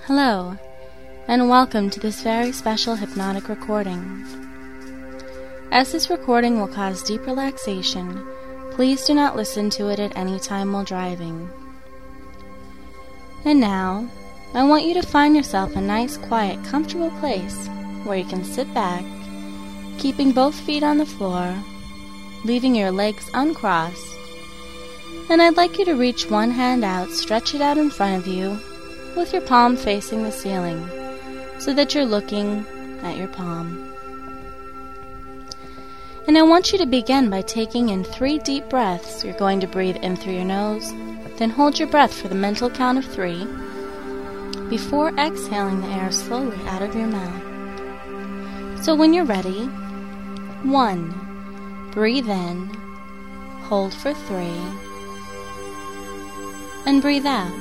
Hello, and welcome to this very special hypnotic recording. As this recording will cause deep relaxation, please do not listen to it at any time while driving. And now, I want you to find yourself a nice, quiet, comfortable place where you can sit back, keeping both feet on the floor, leaving your legs uncrossed, and I'd like you to reach one hand out, stretch it out in front of you, with your palm facing the ceiling, so that you're looking at your palm. And I want you to begin by taking in 3 deep breaths. You're going to breathe in through your nose, then hold your breath for the mental count of 3, before exhaling the air slowly out of your mouth. So when you're ready, 1, breathe in, hold for 3, and breathe out.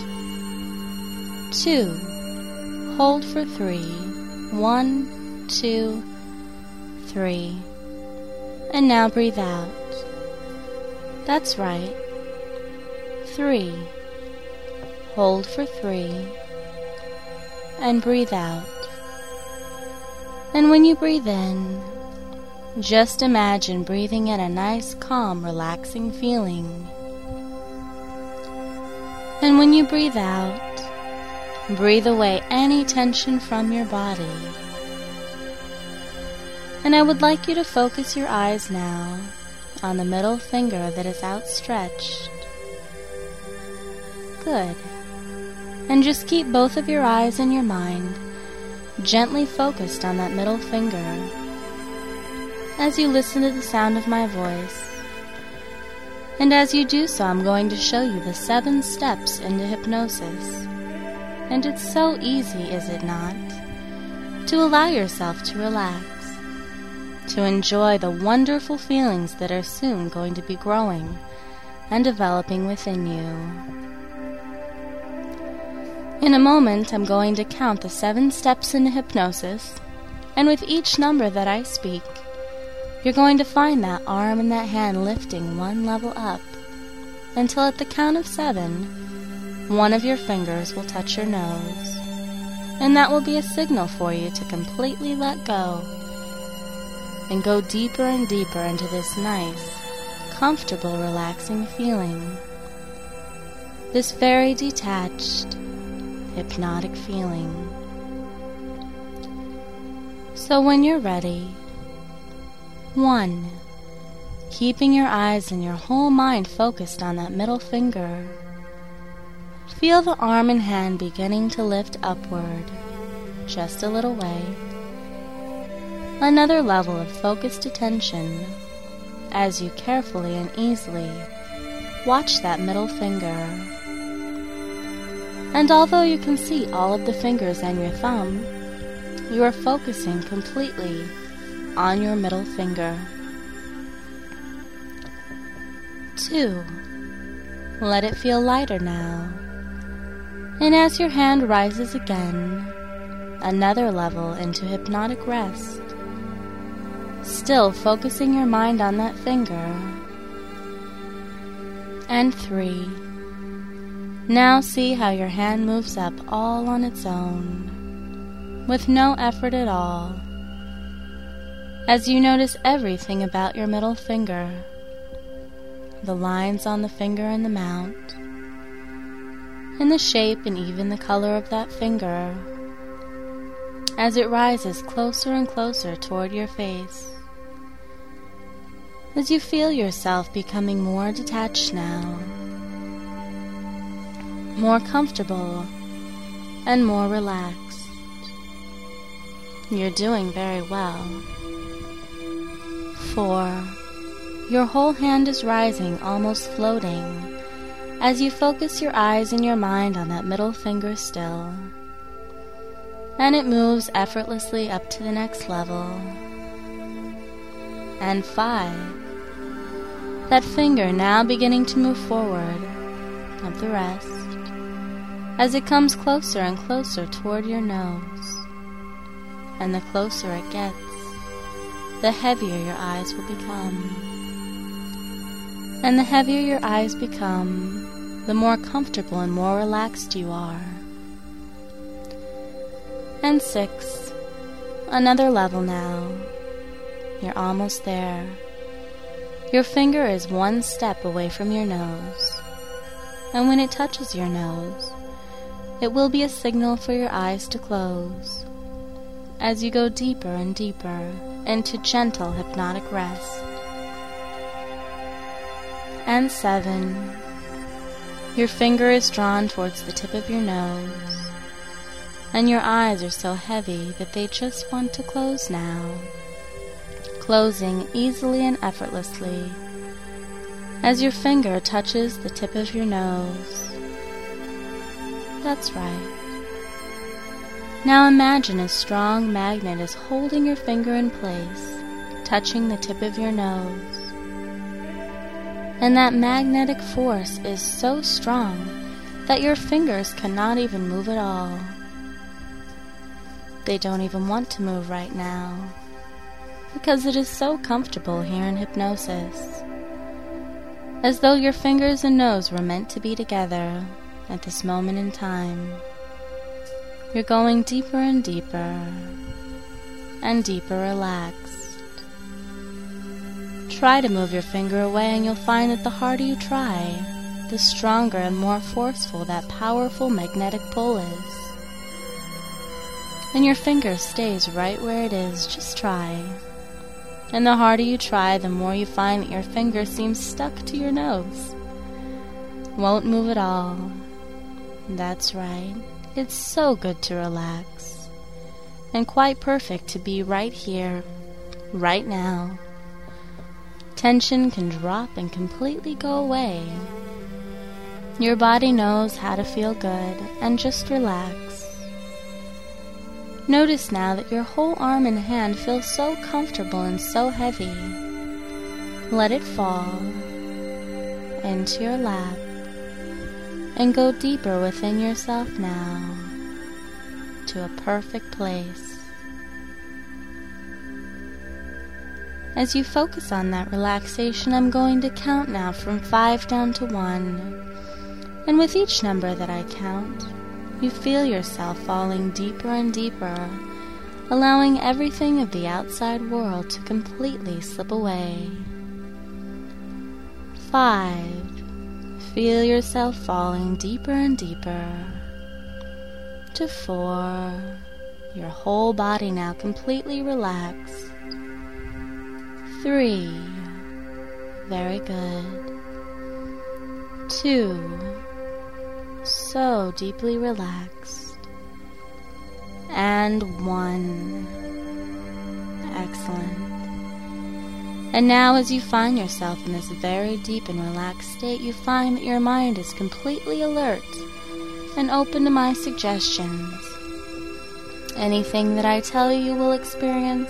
2, hold for 3, 1, 2, 3, and now breathe out. That's right. 3, hold for 3, and breathe out. And when you breathe in, just imagine breathing in a nice, calm, relaxing feeling. And when you breathe out, breathe away any tension from your body. And I would like you to focus your eyes now on the middle finger that is outstretched. Good. And just keep both of your eyes and your mind gently focused on that middle finger as you listen to the sound of my voice. And as you do so, I'm going to show you the 7 steps into hypnosis. And it's so easy, is it not, to allow yourself to relax, to enjoy the wonderful feelings that are soon going to be growing and developing within you. In a moment, I'm going to count the 7 steps into hypnosis, and with each number that I speak, you're going to find that arm and that hand lifting one level up, until at the count of 7, one of your fingers will touch your nose, and that will be a signal for you to completely let go and go deeper and deeper into this nice, comfortable, relaxing feeling, this very detached, hypnotic feeling. So when you're ready, 1, keeping your eyes and your whole mind focused on that middle finger, feel the arm and hand beginning to lift upward, just a little way. Another level of focused attention as you carefully and easily watch that middle finger. And although you can see all of the fingers and your thumb, you are focusing completely on your middle finger. 2, let it feel lighter now. And as your hand rises again, another level into hypnotic rest, still focusing your mind on that finger. And 3, now see how your hand moves up all on its own, with no effort at all, as you notice everything about your middle finger, the lines on the finger and the mount, and the shape and even the color of that finger as it rises closer and closer toward your face, as you feel yourself becoming more detached now, more comfortable and more relaxed. You're doing very well. 4, your whole hand is rising, almost floating, as you focus your eyes and your mind on that middle finger still, and it moves effortlessly up to the next level. And 5, that finger now beginning to move forward up the rest, as it comes closer and closer toward your nose, and the closer it gets, the heavier your eyes will become. And the heavier your eyes become, the more comfortable and more relaxed you are. And 6. Another level now. You're almost there. Your finger is 1 step away from your nose. And when it touches your nose, it will be a signal for your eyes to close as you go deeper and deeper into gentle hypnotic rest. And 7. Your finger is drawn towards the tip of your nose, and your eyes are so heavy that they just want to close now, closing easily and effortlessly as your finger touches the tip of your nose. That's right. Now imagine a strong magnet is holding your finger in place, touching the tip of your nose. And that magnetic force is so strong that your fingers cannot even move at all. They don't even want to move right now, because it is so comfortable here in hypnosis, as though your fingers and nose were meant to be together at this moment in time. You're going deeper and deeper, and deeper relaxed. Try to move your finger away and you'll find that the harder you try, the stronger and more forceful that powerful magnetic pull is. And your finger stays right where it is, just try. And the harder you try, the more you find that your finger seems stuck to your nose. Won't move at all. That's right. It's so good to relax, and quite perfect to be right here, right now. Tension can drop and completely go away. Your body knows how to feel good, and just relax. Notice now that your whole arm and hand feel so comfortable and so heavy. Let it fall into your lap, and go deeper within yourself now, to a perfect place. As you focus on that relaxation, I'm going to count now from 5 down to 1. And with each number that I count, you feel yourself falling deeper and deeper, allowing everything of the outside world to completely slip away. 5. Feel yourself falling deeper and deeper. To 4. Your whole body now completely relaxed. 3. Very good. 2. So deeply relaxed. And 1. Excellent. And now as you find yourself in this very deep and relaxed state, you find that your mind is completely alert and open to my suggestions. Anything that I tell you will experience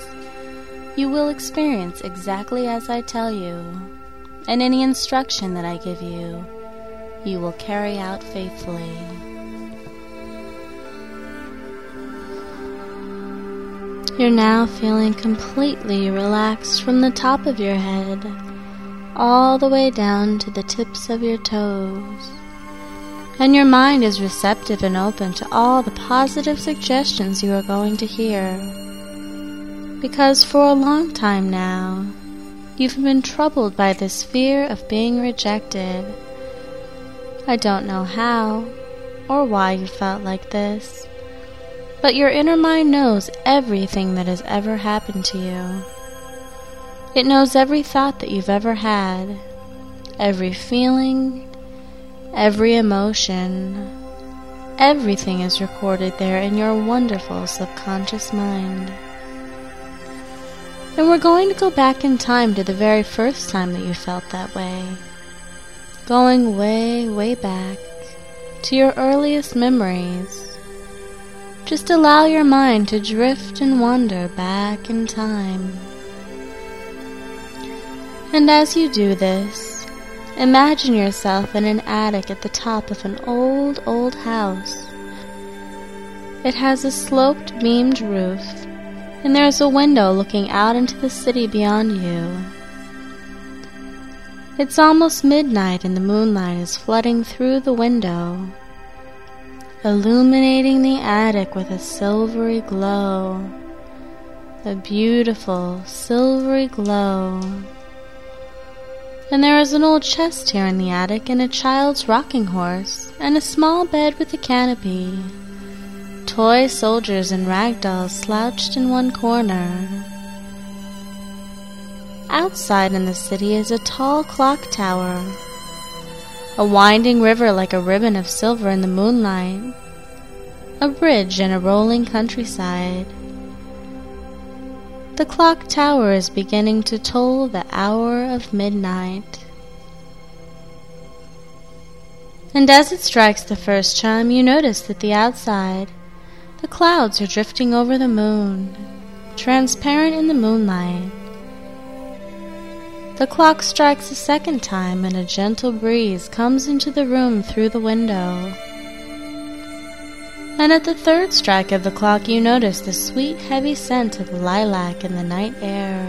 exactly as I tell you. And any instruction that I give you, you will carry out faithfully. You're now feeling completely relaxed from the top of your head all the way down to the tips of your toes. And your mind is receptive and open to all the positive suggestions you are going to hear. Because for a long time now, you've been troubled by this fear of being rejected. I don't know how or why you felt like this, but your inner mind knows everything that has ever happened to you. It knows every thought that you've ever had, every feeling, every emotion. Everything is recorded there in your wonderful subconscious mind. And we're going to go back in time to the very first time that you felt that way. Going way, way back to your earliest memories. Just allow your mind to drift and wander back in time. And as you do this, imagine yourself in an attic at the top of an old, old house. It has a sloped, beamed roof, and there's a window looking out into the city beyond you. It's almost midnight and the moonlight is flooding through the window. illuminating the attic with a silvery glow. A beautiful silvery glow. And there is an old chest here in the attic, and a child's rocking horse, and a small bed with a canopy. Toy soldiers and rag dolls slouched in one corner. Outside in the city is a tall clock tower, a winding river like a ribbon of silver in the moonlight, a bridge and a rolling countryside. The clock tower is beginning to toll the hour of midnight. And as it strikes the first chime, you notice that outside, the clouds are drifting over the moon, transparent in the moonlight. The clock strikes a second time, and a gentle breeze comes into the room through the window. And at the third strike of the clock, you notice the sweet, heavy scent of lilac in the night air.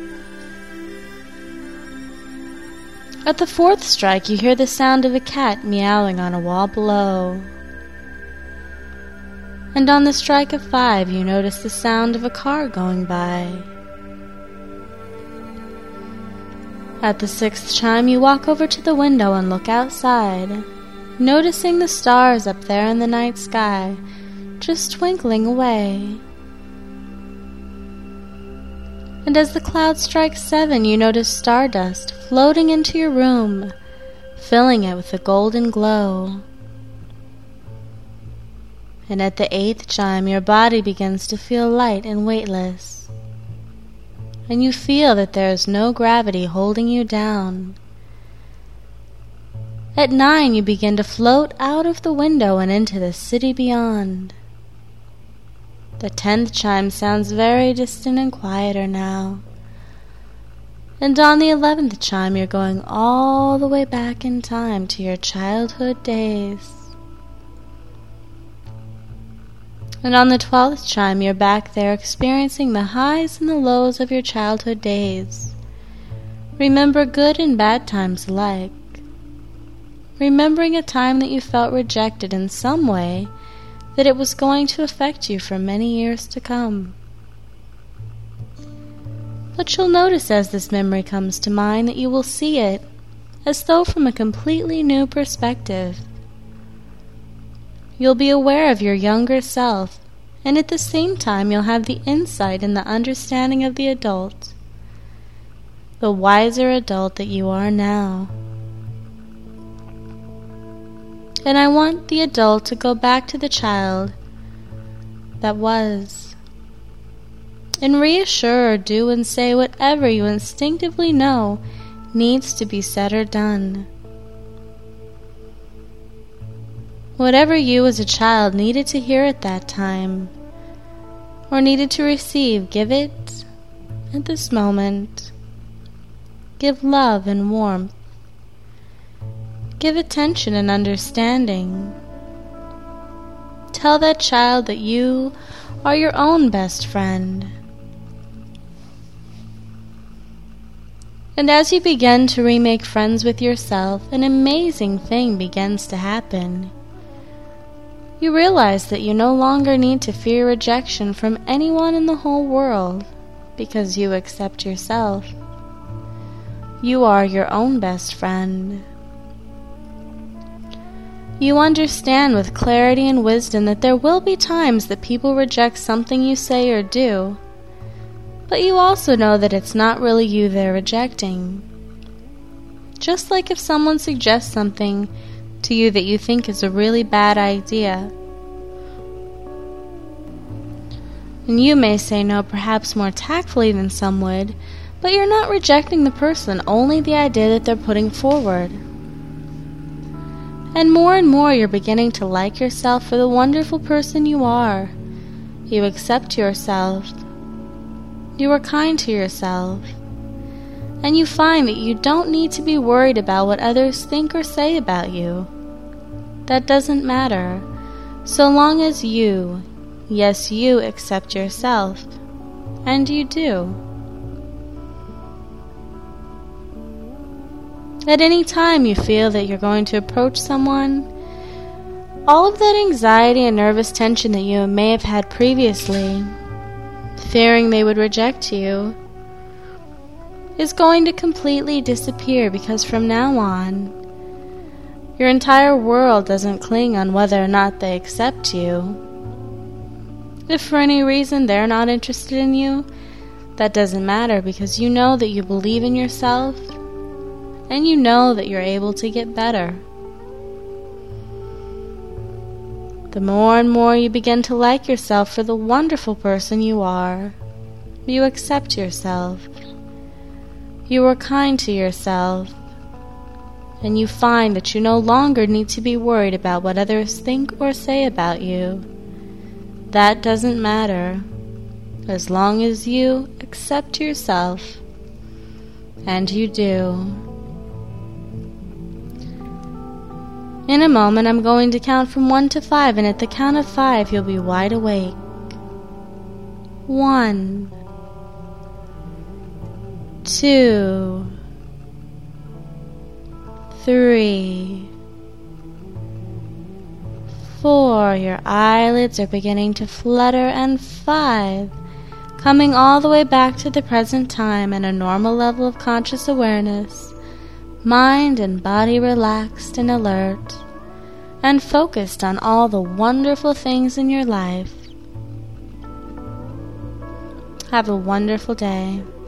At the fourth strike, you hear the sound of a cat meowing on a wall below. And on the strike of 5, you notice the sound of a car going by. At the 6th chime, you walk over to the window and look outside, noticing the stars up there in the night sky, just twinkling away. And as the cloud strikes 7, you notice stardust floating into your room, filling it with a golden glow. And at the 8th chime, your body begins to feel light and weightless, and you feel that there is no gravity holding you down. At 9, you begin to float out of the window and into the city beyond. The 10th chime sounds very distant and quieter now. And on the 11th chime, you're going all the way back in time to your childhood days. And on the 12th chime, you're back there experiencing the highs and the lows of your childhood days. Remember good and bad times alike. Remembering a time that you felt rejected in some way, that it was going to affect you for many years to come. But you'll notice as this memory comes to mind that you will see it as though from a completely new perspective. You'll be aware of your younger self, and at the same time you'll have the insight and the understanding of the adult, the wiser adult that you are now. And I want the adult to go back to the child that was, and reassure or do and say whatever you instinctively know needs to be said or done. Whatever you as a child needed to hear at that time, or needed to receive, give it at this moment. Give love and warmth. Give attention and understanding. Tell that child that you are your own best friend. And as you begin to remake friends with yourself, an amazing thing begins to happen. You realize that you no longer need to fear rejection from anyone in the whole world, because you accept yourself. You are your own best friend. You understand with clarity and wisdom that there will be times that people reject something you say or do, but you also know that it's not really you they're rejecting. Just like if someone suggests something to you that you think is a really bad idea, and you may say no perhaps more tactfully than some would, but you're not rejecting the person, only the idea that they're putting forward. And more you're beginning to like yourself for the wonderful person you are. You accept yourself. You are kind to yourself. And you find that you don't need to be worried about what others think or say about you. That doesn't matter, so long as you, yes, you accept yourself. And you do. At any time you feel that you're going to approach someone, all of that anxiety and nervous tension that you may have had previously, fearing they would reject you, is going to completely disappear, because from now on, your entire world doesn't cling on whether or not they accept you. If for any reason they're not interested in you, that doesn't matter, because you know that you believe in yourself and you know that you're able to get better. The more and more you begin to like yourself for the wonderful person you are, you accept yourself, you are kind to yourself, and you find that you no longer need to be worried about what others think or say about you. That doesn't matter, as long as you accept yourself, and you do. In a moment, I'm going to count from 1 to 5, and at the count of 5, you'll be wide awake. 1, 2, 3, 4, your eyelids are beginning to flutter, and 5, coming all the way back to the present time and a normal level of conscious awareness, mind and body relaxed and alert, and focused on all the wonderful things in your life. Have a wonderful day.